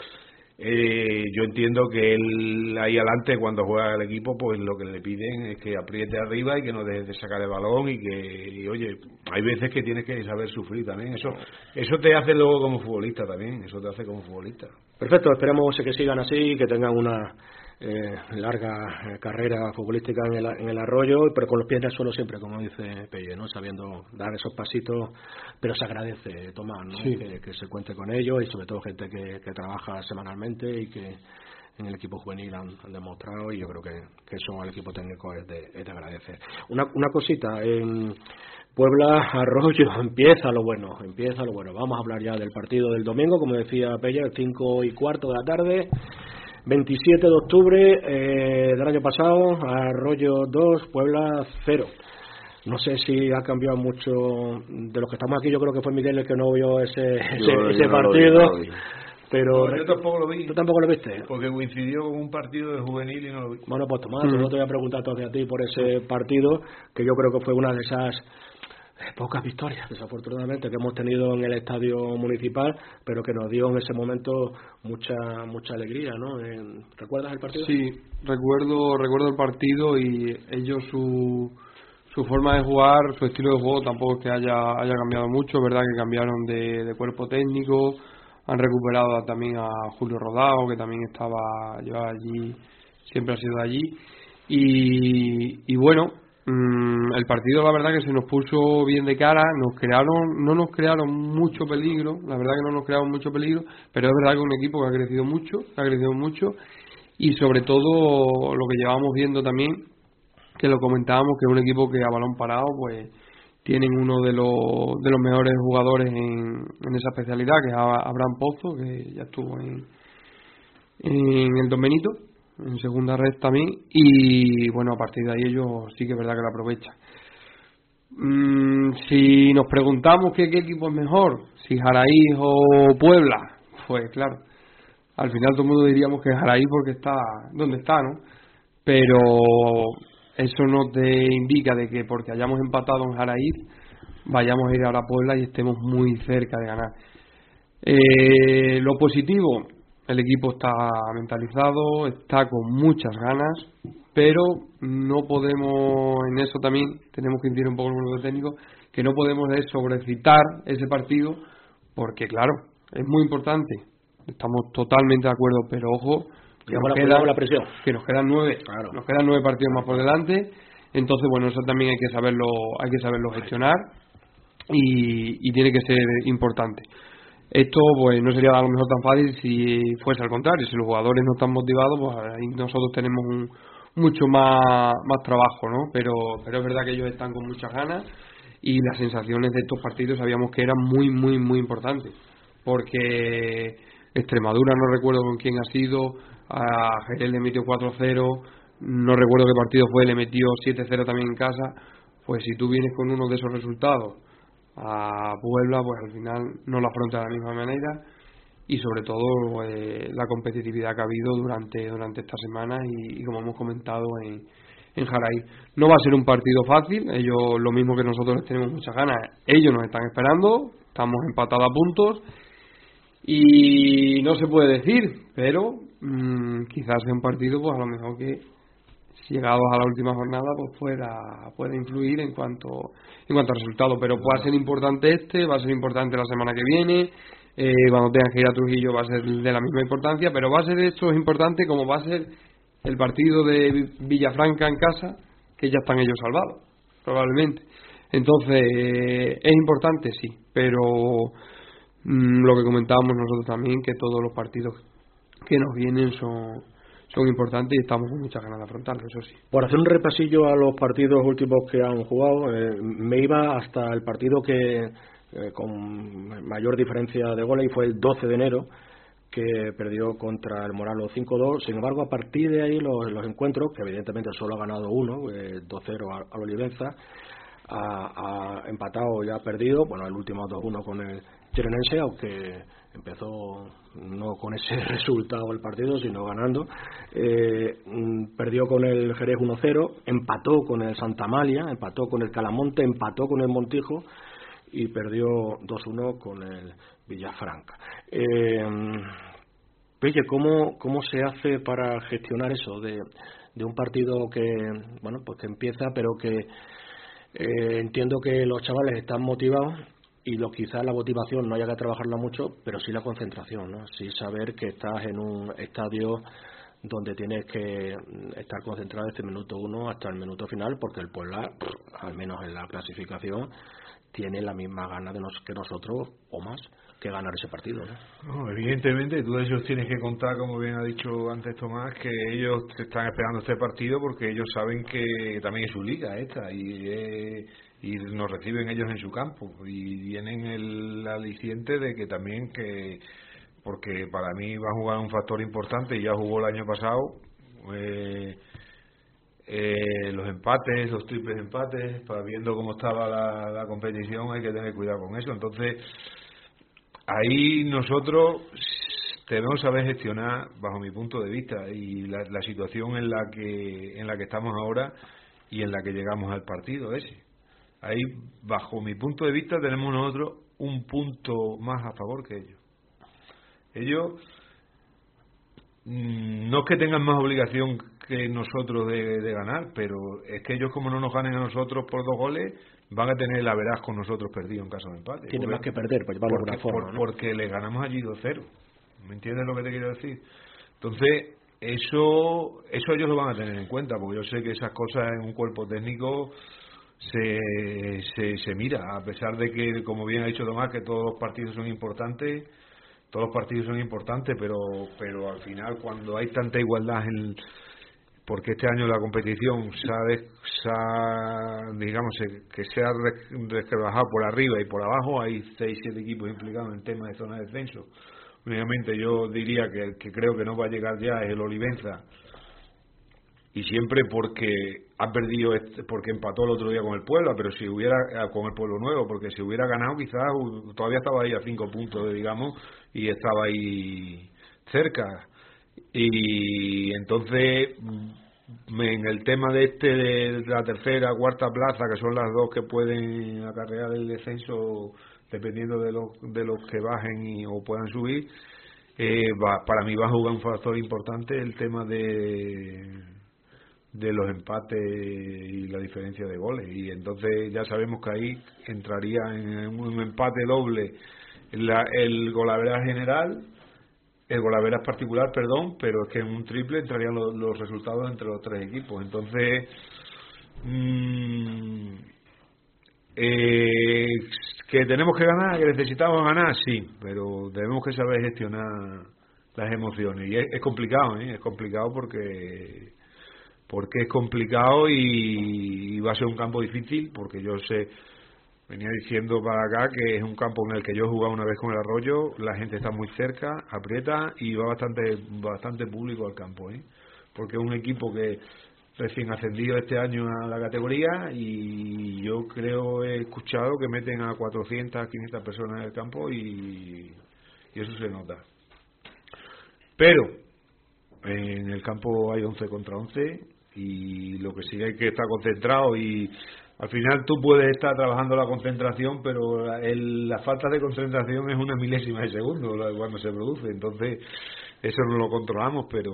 yo entiendo que él ahí adelante cuando juega el equipo, pues lo que le piden es que apriete arriba y que no deje de sacar el balón y oye, hay veces que tienes que saber sufrir también. Eso te hace luego como futbolista también, eso te hace como futbolista. Perfecto, esperemos que sigan así, que tengan una larga carrera futbolística en el Arroyo, pero con los pies en el suelo siempre, como dice Pelle, ¿no? Sabiendo dar esos pasitos, pero se agradece, Tomás, ¿no? Sí. Que se cuente con ellos y sobre todo gente que trabaja semanalmente y que en el equipo juvenil han demostrado, y yo creo que eso al equipo técnico es de agradecer. Una cosita, en Puebla Arroyo empieza lo bueno. Vamos a hablar ya del partido del domingo, como decía Pelle, 5:15 de la tarde. 27 de octubre del año pasado, Arroyo 2, Puebla 0. No sé si ha cambiado mucho de los que estamos aquí. Yo creo que fue Miguel el que no vio ese partido. Pero no, yo tampoco lo vi. ¿Tú tampoco lo viste? Porque coincidió con un partido de juvenil y no lo vi. Bueno, pues Tomás, yo te voy a preguntar todavía a ti por ese partido, que yo creo que fue una de esas pocas victorias, desafortunadamente, que hemos tenido en el estadio municipal, pero que nos dio en ese momento mucha alegría, ¿no? ¿Recuerdas el partido? Sí, recuerdo el partido, y ellos su forma de jugar, su estilo de juego tampoco es que haya cambiado mucho. Es verdad que cambiaron de cuerpo técnico, han recuperado también a Julio Rodao, que también llevaba allí, siempre ha sido allí, y bueno, el partido la verdad que se nos puso bien de cara. No nos crearon mucho peligro, la verdad que no nos crearon mucho peligro, pero es verdad que es un equipo que ha crecido mucho, y sobre todo lo que llevamos viendo también, que lo comentábamos, que es un equipo que a balón parado pues tienen uno de los mejores jugadores en esa especialidad, que es Abraham Pozo, que ya estuvo en el Don Benito, en segunda red también, y bueno, a partir de ahí ellos sí que es verdad que lo aprovechan. Si nos preguntamos qué equipo es mejor, si Jaraíz o Puebla, pues claro, al final todo el mundo diríamos que Jaraíz porque está donde está, ¿no? Pero eso no te indica de que porque hayamos empatado en Jaraíz vayamos a ir ahora a Puebla y estemos muy cerca de ganar. Lo positivo, el equipo está mentalizado, está con muchas ganas, pero no podemos, en eso también tenemos que incidir un poco en el mundo técnico, que no podemos sobrecitar ese partido, porque claro, es muy importante, estamos totalmente de acuerdo, pero ojo, que nos quedan 9, claro. Nos quedan 9 partidos más por delante. Entonces bueno, eso también hay que saberlo gestionar, y tiene que ser importante. Esto pues no sería a lo mejor tan fácil si fuese al contrario. Si los jugadores no están motivados, pues ahí nosotros tenemos mucho más trabajo, ¿no? Pero es verdad que ellos están con muchas ganas, y las sensaciones de estos partidos sabíamos que eran muy muy muy importantes, porque Extremadura, no recuerdo con quién ha sido, a Jerez le metió 4-0, no recuerdo qué partido fue, le metió 7-0 también en casa. Pues si tú vienes con uno de esos resultados a Puebla, pues al final no lo afronta de la misma manera, y sobre todo la competitividad que ha habido durante esta semana, y como hemos comentado en Jaraíz. No va a ser un partido fácil, ellos lo mismo que nosotros les tenemos muchas ganas, ellos nos están esperando, estamos empatados a puntos, y no se puede decir, pero quizás sea un partido pues a lo mejor que llegados a la última jornada pues pueda influir en cuanto al resultado, pero va a ser importante va a ser importante la semana que viene, cuando tengan que ir a Trujillo va a ser de la misma importancia, pero va a ser esto importante como va a ser el partido de Villafranca en casa, que ya están ellos salvados probablemente. Entonces es importante, sí, pero lo que comentábamos nosotros también, que todos los partidos que nos vienen son importantes, y estamos con muchas ganas de afrontarlo, eso sí. Por hacer un repasillo a los partidos últimos que han jugado, me iba hasta el partido que con mayor diferencia de goles, y fue el 12 de enero, que perdió contra el Moralo 5-2. Sin embargo, a partir de ahí los encuentros, que evidentemente solo ha ganado uno, 2-0 al Olivenza, ha empatado y ha perdido, bueno, el último 2-1 con el Gironense, aunque empezó no con ese resultado el partido, sino ganando. Perdió con el Jerez 1-0, empató con el Santa Amalia, empató con el Calamonte, empató con el Montijo y perdió 2-1 con el Villafranca. Oye, ¿cómo se hace para gestionar eso de un partido que, bueno, pues que empieza, pero que entiendo que los chavales están motivados, y quizás la motivación no haya que trabajarla mucho, pero sí la concentración, ¿no? Sí saber que estás en un estadio donde tienes que estar concentrado desde el minuto 1 hasta el minuto final, porque el Puebla, al menos en la clasificación, tiene la misma gana que nosotros, o más, que ganar ese partido, ¿no? No, evidentemente, tú de ellos tienes que contar, como bien ha dicho antes Tomás, que ellos te están esperando este partido porque ellos saben que también es su liga esta, y nos reciben ellos en su campo, y vienen el aliciente de que también porque para mí va a jugar un factor importante, y ya jugó el año pasado, los empates, los triples empates, viendo cómo estaba la competición, hay que tener cuidado con eso. Entonces ahí nosotros debemos saber gestionar, bajo mi punto de vista, y la situación en la que estamos ahora y en la que llegamos al partido ese. Ahí, bajo mi punto de vista, tenemos nosotros un punto más a favor que ellos. Ellos no es que tengan más obligación que nosotros de ganar, pero es que ellos, como no nos ganen a nosotros por 2 goles, van a tener la veraz con nosotros perdido en caso de empate. Tienen más que perder, pues llevarlo de alguna forma, ¿no? Porque le ganamos allí 2-0. ¿Me entiendes lo que te quiero decir? Entonces, eso ellos lo van a tener en cuenta, porque yo sé que esas cosas en un cuerpo técnico se mira, a pesar de que, como bien ha dicho Tomás, que todos los partidos son importantes, pero al final, cuando hay tanta igualdad porque este año la competición digamos que se ha resquebrajado por arriba y por abajo, hay 6-7 equipos implicados en temas de zona de descenso. Únicamente yo diría que el que creo que no va a llegar ya es el Olivenza, y siempre porque ha perdido, porque empató el otro día con el Puebla, pero si hubiera, con el Pueblo Nuevo, porque si hubiera ganado quizás todavía estaba ahí a 5 puntos, digamos, y estaba ahí cerca. Y entonces, en el tema de la tercera, cuarta plaza, que son las dos que pueden acarrear el descenso, dependiendo de los que bajen o puedan subir, para mí va a jugar un factor importante el tema de los empates y la diferencia de goles, y entonces ya sabemos que ahí entraría en un empate doble el golaveras general, el golaveras particular, pero es que en un triple entrarían los resultados entre los 3 equipos. Entonces que tenemos que ganar, que necesitamos ganar, sí, pero debemos que saber gestionar las emociones, y es complicado, es complicado porque es complicado, y va a ser un campo difícil, porque yo venía diciendo para acá que es un campo en el que yo he jugado una vez con el Arroyo, la gente está muy cerca, aprieta, y va bastante público al campo, porque es un equipo que recién ascendido este año a la categoría, y yo he escuchado que meten a 400, 500 personas en el campo, y eso se nota. Pero en el campo hay 11 contra 11, y lo que sí hay que estar concentrado, y al final tú puedes estar trabajando la concentración, pero la falta de concentración es una milésima de segundo cuando se produce. Entonces eso no lo controlamos, pero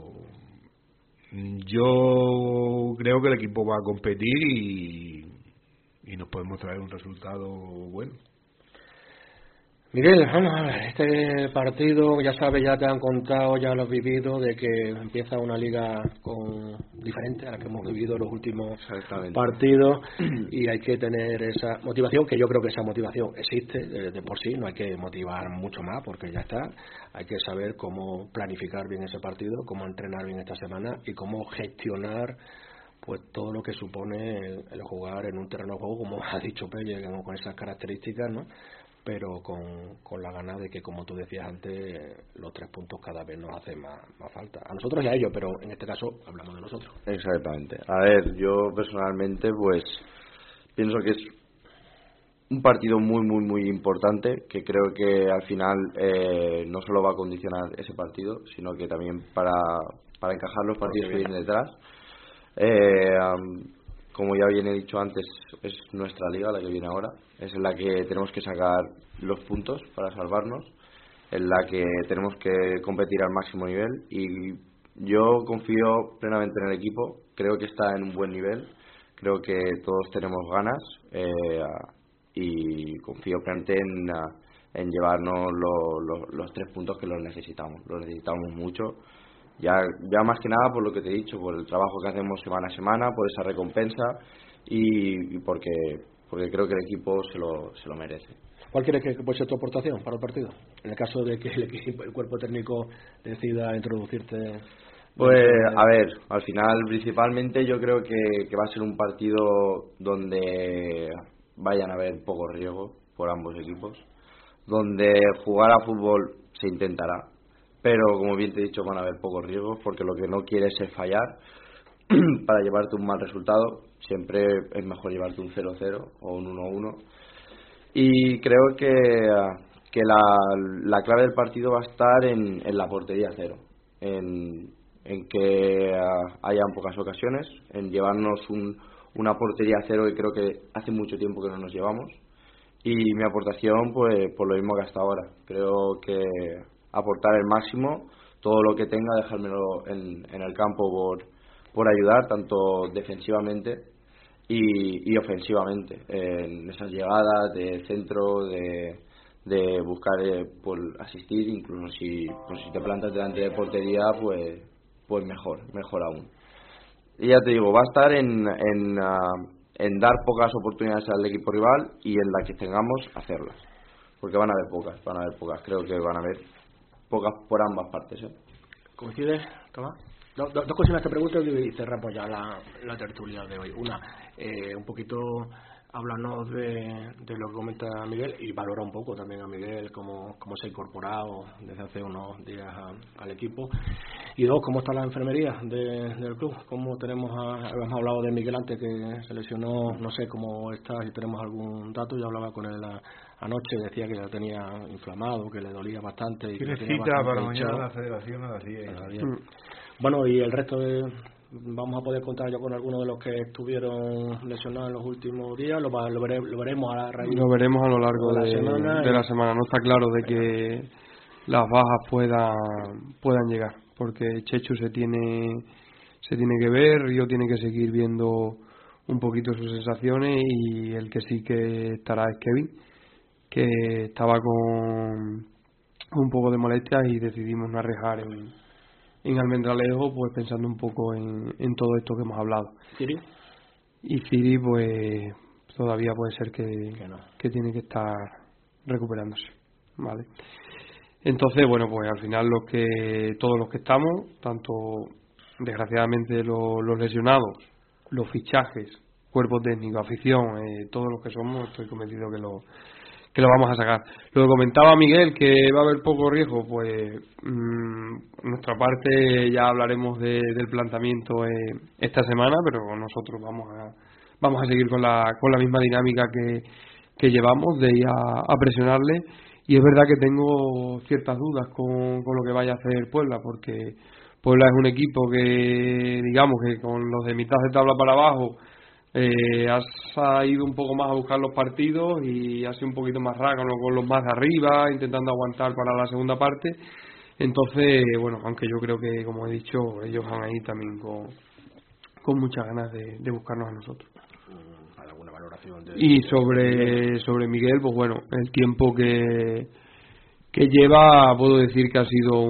yo creo que el equipo va a competir y nos podemos traer un resultado bueno. Miguel, vamos a ver, este partido, ya sabes, ya te han contado, ya lo has vivido, de que empieza una liga diferente a la que hemos vivido los últimos partidos, y hay que tener esa motivación, que yo creo que esa motivación existe de por sí, no hay que motivar mucho más porque ya está. Hay que saber cómo planificar bien ese partido, cómo entrenar bien esta semana y cómo gestionar pues todo lo que supone el jugar en un terreno de juego, como ha dicho Pelle, con esas características, ¿no? Pero con la gana de que, como tú decías antes, los 3 puntos cada vez nos hacen más falta. A nosotros y a ellos, pero en este caso hablamos de nosotros. Exactamente. A ver, yo personalmente pues pienso que es un partido muy, muy, muy importante, que creo que al final no solo va a condicionar ese partido, sino que también para encajar los partidos que vienen detrás. Como ya bien he dicho antes, es nuestra liga la que viene ahora, es en la que tenemos que sacar los puntos para salvarnos, en la que tenemos que competir al máximo nivel, y yo confío plenamente en el equipo, creo que está en un buen nivel, creo que todos tenemos ganas, y confío plenamente en llevarnos los 3 puntos que los necesitamos mucho. Ya más que nada por lo que te he dicho, por el trabajo que hacemos semana a semana, por esa recompensa y porque creo que el equipo se lo merece. ¿Cuál quieres que puede ser tu aportación para el partido? En el caso de que el cuerpo técnico decida introducirte. Pues a ver, al final principalmente yo creo que va a ser un partido donde vayan a haber poco riesgo por ambos equipos, donde jugar a fútbol se intentará, pero como bien te he dicho van a haber pocos riesgos, porque lo que no quieres es fallar para llevarte un mal resultado. Siempre es mejor llevarte un 0-0 o un 1-1, y creo que la clave del partido va a estar en la portería cero, en que hayan pocas ocasiones, en llevarnos una portería cero, que creo que hace mucho tiempo que no nos llevamos. Y mi aportación, pues por lo mismo que hasta ahora, creo que aportar el máximo, todo lo que tenga, dejármelo en el campo por ayudar, tanto defensivamente y ofensivamente, en esas llegadas de centro, de buscar por asistir, incluso si te plantas delante de portería, pues mejor aún. Y ya te digo, va a estar en dar pocas oportunidades al equipo rival, y en la que tengamos hacerlas, porque van a haber pocas, creo que van a haber pocas por ambas partes. ¿Coincides, Tomás? Dos cosas que pregunto y cerramos ya la tertulia de hoy. Una, un poquito háblanos de lo que comenta Miguel, y valora un poco también a Miguel cómo se ha incorporado desde hace unos días al equipo. Y dos, cómo está la enfermería del club. Cómo hemos hablado de Miguel antes, que se lesionó, no sé cómo está, si tenemos algún dato. Yo hablaba con él anoche, decía que ya tenía inflamado, que le dolía bastante. Y tiene que cita para mañana en la federación a las 10. Bueno, y el resto vamos a poder contar yo con algunos de los que estuvieron lesionados en los últimos días. Lo veremos a la raíz. Lo veremos a lo largo de la semana. No está claro de que las bajas puedan llegar, porque Chechu se tiene que ver, Río tiene que seguir viendo un poquito sus sensaciones, y el que sí que estará es Kevin, que estaba con un poco de molestias, y decidimos no arriesgar en Almendralejo, pues pensando un poco en todo esto que hemos hablado. ¿Ciri? Y Ciri, pues todavía puede ser que tiene que estar recuperándose, ¿vale? Entonces, bueno, pues al final todos los que estamos, tanto desgraciadamente los lesionados, los fichajes, cuerpo técnico, afición, todos los que somos, estoy convencido que lo vamos a sacar. Lo que comentaba Miguel, que va a haber poco riesgo, pues nuestra parte ya hablaremos del planteamiento esta semana, pero nosotros vamos a seguir con la misma dinámica que llevamos, de ir a presionarle. Y es verdad que tengo ciertas dudas con lo que vaya a hacer Puebla, porque Puebla es un equipo que, digamos, que con los de mitad de tabla para abajo ha ido un poco más a buscar los partidos, y ha sido un poquito más rácano con los más de arriba, intentando aguantar para la segunda parte. Entonces, bueno, aunque yo creo que, como he dicho, ellos van a ir también con muchas ganas de buscarnos a nosotros. ¿Alguna valoración y sobre Miguel, pues bueno, el tiempo que lleva, puedo decir que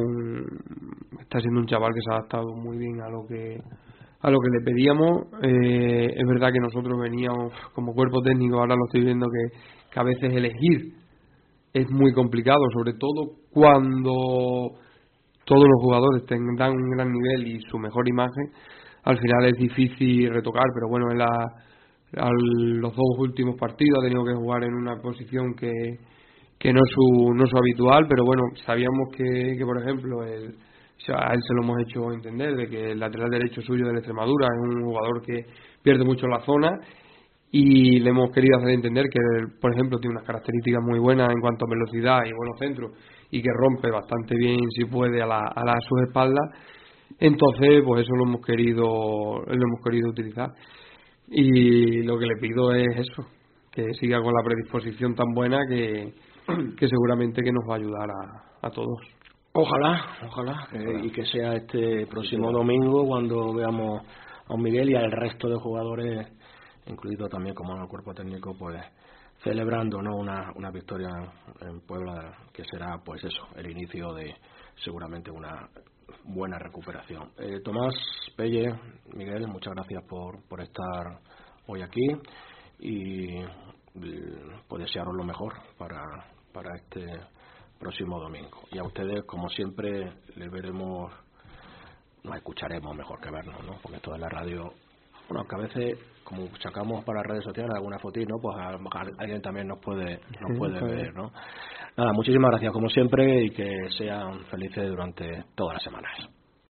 está siendo un chaval que se ha adaptado muy bien a lo que le pedíamos. Es verdad que nosotros veníamos como cuerpo técnico, ahora lo estoy viendo que a veces elegir es muy complicado, sobre todo cuando todos los jugadores tengan un gran nivel y su mejor imagen. al final es difícil retocar, pero bueno, los 2 últimos partidos ha tenido que jugar en una posición que no es su habitual, pero bueno, sabíamos que por ejemplo, a él se lo hemos hecho entender de que el lateral derecho suyo del Extremadura es un jugador que pierde mucho la zona, y le hemos querido hacer entender que, por ejemplo, tiene unas características muy buenas en cuanto a velocidad y buenos centros, y que rompe bastante bien, si puede, a sus espaldas. Entonces, pues eso lo hemos querido utilizar, y lo que le pido es eso, que siga con la predisposición tan buena que seguramente que nos va a ayudar a todos. Ojalá, y que sea este próximo domingo cuando veamos a un Miguel y al resto de jugadores, incluido también como el cuerpo técnico, pues celebrando, ¿no?, una victoria en Puebla, que será pues eso, el inicio de seguramente una buena recuperación. Tomás, Pelle, Miguel, muchas gracias por estar hoy aquí, y pues desearos lo mejor para este próximo domingo. Y a ustedes, como siempre, les veremos, nos escucharemos mejor que vernos, ¿no?, porque esto de la radio, bueno, que a veces, como sacamos para redes sociales alguna fotina, ¿no?, pues alguien también nos puede ver, ¿no? Nada, muchísimas gracias como siempre, y que sean felices durante todas las semanas.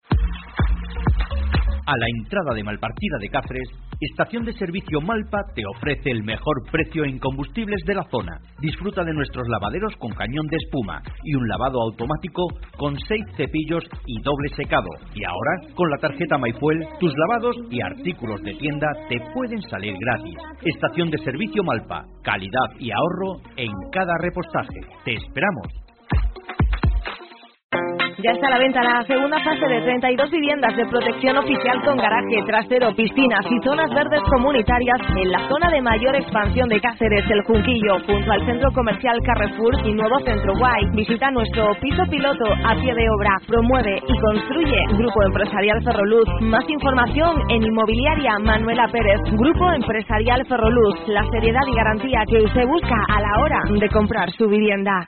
A la entrada de Malpartida de Cáceres, Estación de Servicio Malpa te ofrece el mejor precio en combustibles de la zona. Disfruta de nuestros lavaderos con cañón de espuma y un lavado automático con 6 cepillos y doble secado. Y ahora, con la tarjeta MyFuel, tus lavados y artículos de tienda te pueden salir gratis. Estación de Servicio Malpa, calidad y ahorro en cada repostaje. ¡Te esperamos! Ya está a la venta la segunda fase de 32 viviendas de protección oficial con garaje, trasero, piscinas y zonas verdes comunitarias en la zona de mayor expansión de Cáceres, El Junquillo, junto al centro comercial Carrefour y nuevo Centro Guay. Visita nuestro piso piloto a pie de obra. Promueve y construye Grupo Empresarial Ferroluz. Más información en Inmobiliaria Manuela Pérez. Grupo Empresarial Ferroluz, la seriedad y garantía que usted busca a la hora de comprar su vivienda.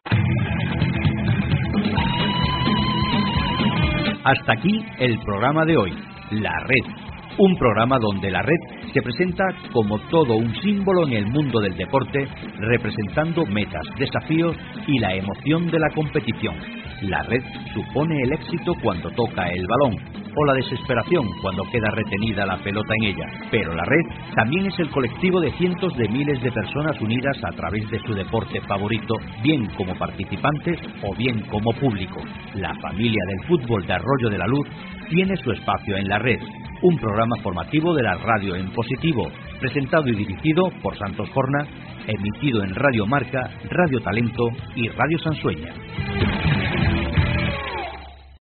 Hasta aquí el programa de hoy, La Red. Un programa donde la red se presenta como todo un símbolo en el mundo del deporte, representando metas, desafíos y la emoción de la competición. La red supone el éxito cuando toca el balón, o la desesperación cuando queda retenida la pelota en ella. Pero la red también es el colectivo de cientos de miles de personas unidas a través de su deporte favorito, bien como participantes o bien como público. La familia del fútbol de Arroyo de la Luz tiene su espacio en la red, un programa formativo de la radio en positivo, presentado y dirigido por Santos Forna, emitido en Radio Marca, Radio Talento y Radio Sansueña.